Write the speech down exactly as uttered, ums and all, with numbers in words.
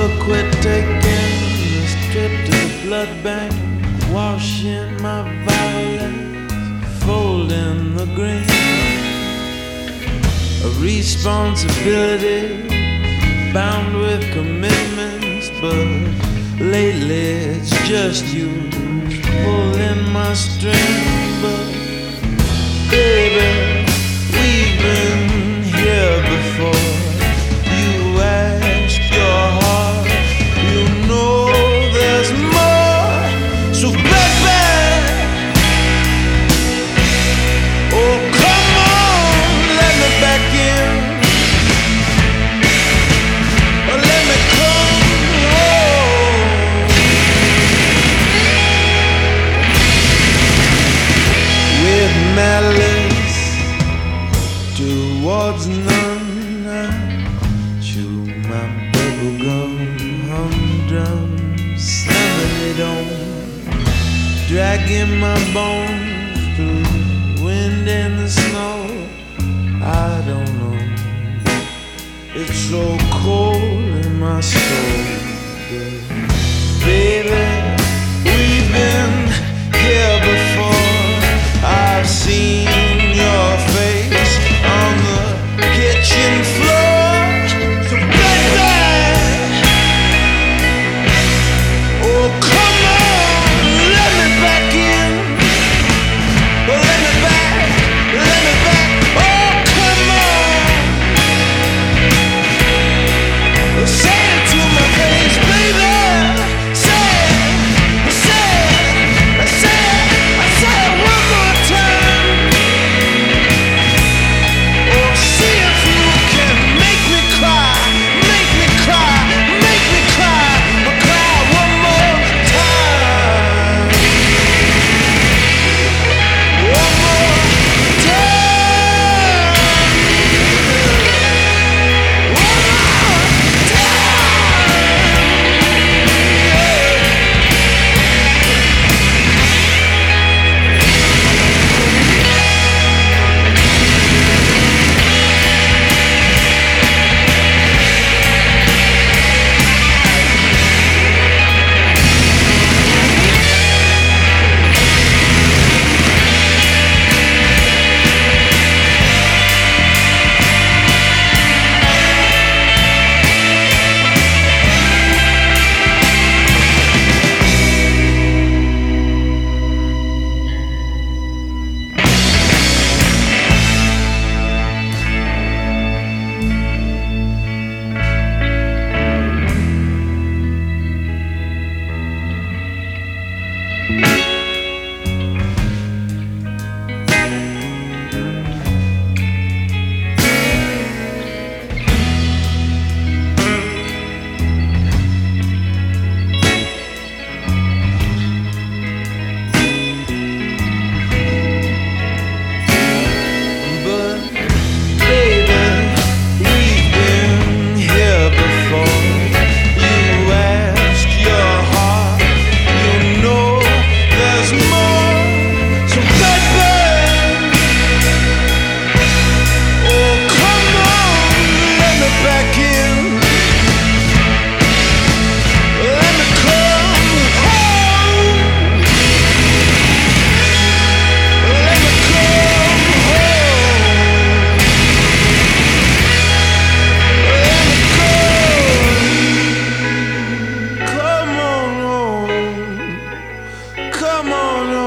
quit taking this trip to the blood bank, washing my violets, folding the green. A responsibility bound with commitments, but lately it's just you pulling my string. But baby, we've been here before. You ask your heart, you know there's more. So baby, oh come on, let me back in. Oh, let me come home. With malice towards none, I chew my bubblegum humdrum, slamming it on, dragging my bones through the wind and the snow. I don't know, it's so cold in my soul. Baby, we've been here before. I've seen your face on the kitchen floor. So baby, oh come on, let me back in. Oh, let me back, let me back. Oh come on, say it to my face, baby. Say it, say it, say it, say it one more time. Oh, see if you can make me cry, make me cry, make me cry, but cry one more time. One more time. One more come on